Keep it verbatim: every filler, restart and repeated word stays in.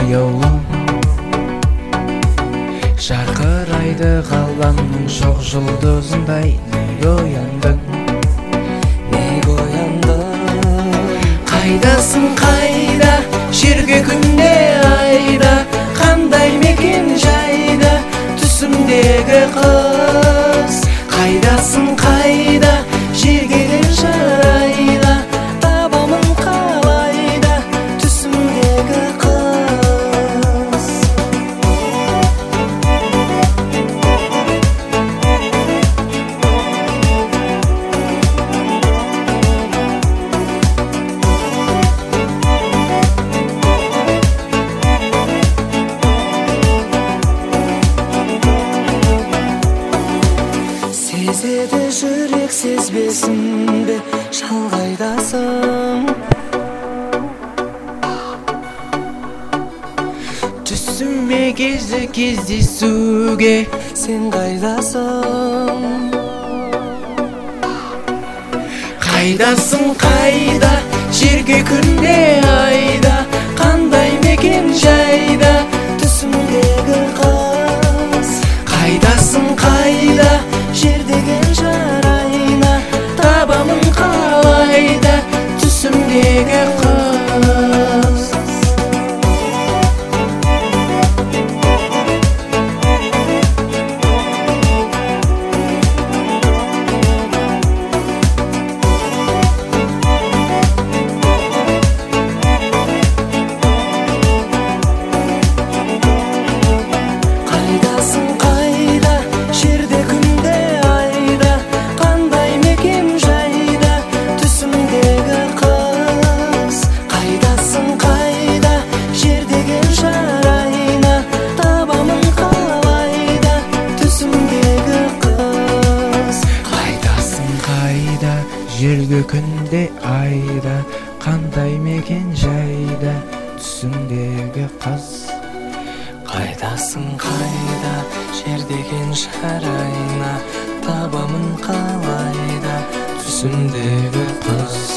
аяулым, жарқырайды ғаламның шоқ жұлдызындай. Неге ояндың, неге ояндың? Қайдасың қайда, жерге күнде айда, қандай мекен жайда, түсімдегі қыз. Қайдасың қайда, жерге күн жайда, табамын қалайда, түсімдегі қыз. Сезеді жүрек сезбесін бе, шалғайдасың. түсіме кезді кездесуге, Сен қайдасың? қайдасың қайда, жерге күнде айда, қандай мекен жайда, Түсімдегі қыз. қайдасың қайда, Жер деген жарайна, табамын қалайда, түсімдегі қыз. Қайдасың қайда, жерде күнде айда, қандай мекен жайда, түсімдегі қыз. Қайдасың қайда, жер деген жарайна, табамын қалайда, түсімдегі қыз. Қайдасың қайда, жерге күнде айда, қандай мекен жайда, түсімдегі қыз. Қайдасың қайда, жер деген жарайна, табамын қалайда, түсімдегі қыз.